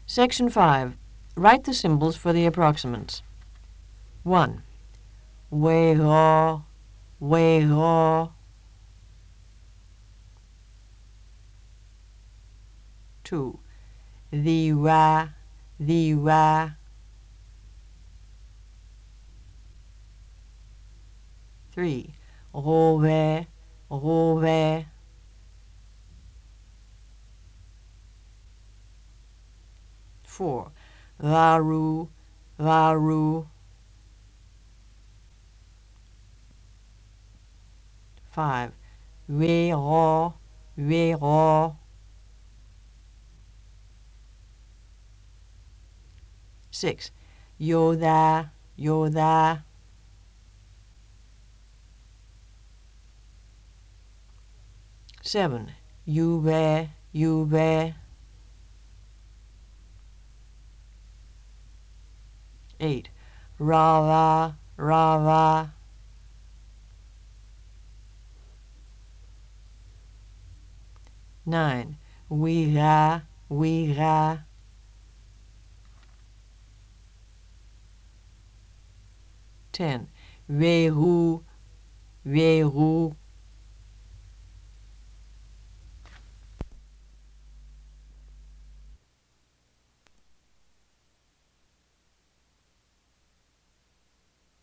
Section 5. Write the symbols for the approximants. 1. Wego, wego. 2. Dira, dira. 3. Rove, rove. 4. Varu, varu. 5. Vero, vero. 6. Yoda, yoda. 7. Juve, juve. 8. Rava, rava. 9. Wira, wira. 10. Veru, veru.